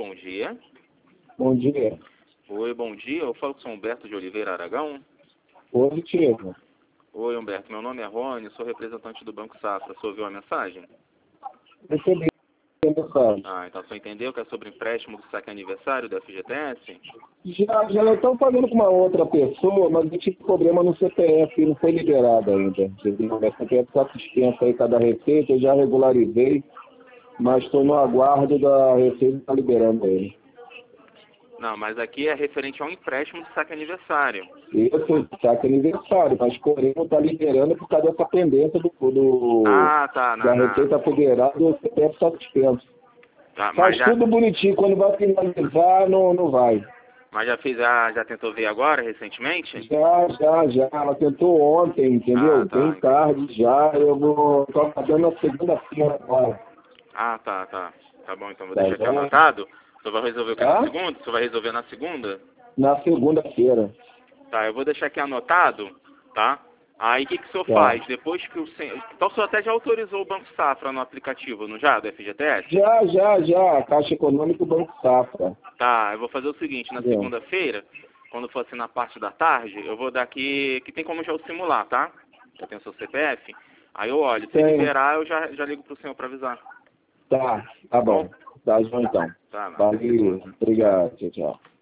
bom dia. Bom dia. Oi, bom dia. Eu falo com o São Humberto de Oliveira Aragão. Positivo. Oi, Humberto. Meu nome é Rony, sou representante do Banco Safra. Você ouviu a mensagem? Recebi a mensagem. Ah, então você entendeu que é sobre empréstimo do saque aniversário da FGTS? Já estão falando com uma outra pessoa, mas eu tive problema no CPF, não foi liberado ainda. Entendeu? Meu CPF está suspenso aí cada receita, eu já regularizei, mas estou no aguardo da receita estar liberando ele. Não, mas aqui é referente ao empréstimo do saque aniversário. Isso, saque aniversário, mas porém não está liberando por causa dessa pendência Ah, tá. da Receita Federal e o CPF está suspenso. Tá, mas Faz já, tudo bonitinho, quando vai finalizar, não vai. mas já tentou ver agora, recentemente? Já. Ela tentou ontem, entendeu? Ah, tá. Bem tarde já. Eu vou. Tô acabando na segunda-feira agora. Ah, tá. Tá bom, então vou Tá deixar aqui bom? anotado. Você vai resolver o que na Tá? segunda? Você vai resolver na segunda? Na segunda-feira. Tá, eu vou deixar aqui anotado, tá? Aí o que o senhor Tá. faz? Depois que o senhor... Então o senhor até já autorizou o Banco Safra no aplicativo, não já, do FGTS? Já. A Caixa Econômica e o Banco Safra. Tá, eu vou fazer o seguinte, na Entendeu? segunda-feira, quando for assim na parte da tarde, eu vou dar aqui, que tem como já o simular, tá? Já tem o seu CPF. Aí eu olho, se Tem. liberar, eu já ligo pro senhor pra avisar. Tá bom. Tá bom então. Tá, não, até Valeu. segunda. Obrigado. Tchau.